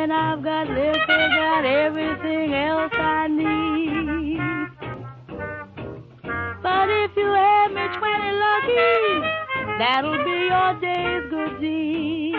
when I've got liquor, got everything else I need. But if you had me 20 lucky, that'll be your day's good deed.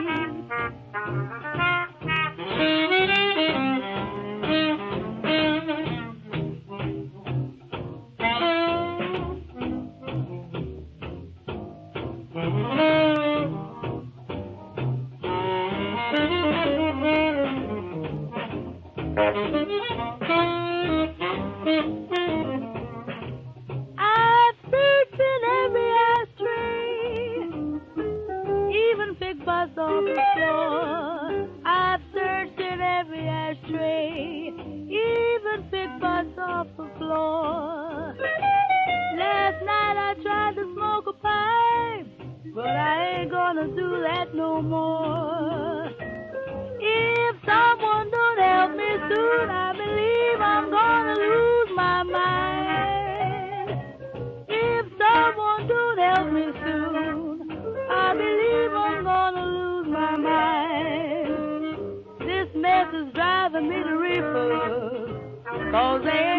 I've searched in every ashtray, even big bus on the floor. I've searched in every ashtray, even big bus off the floor. Last night I tried to smoke a pipe, but I ain't gonna do that no more. If someone don't help me soon, I believe I'm gonna lose my mind. If someone don't help me soon, I believe I'm gonna lose my mind. This mess is driving me to reefer, 'cause they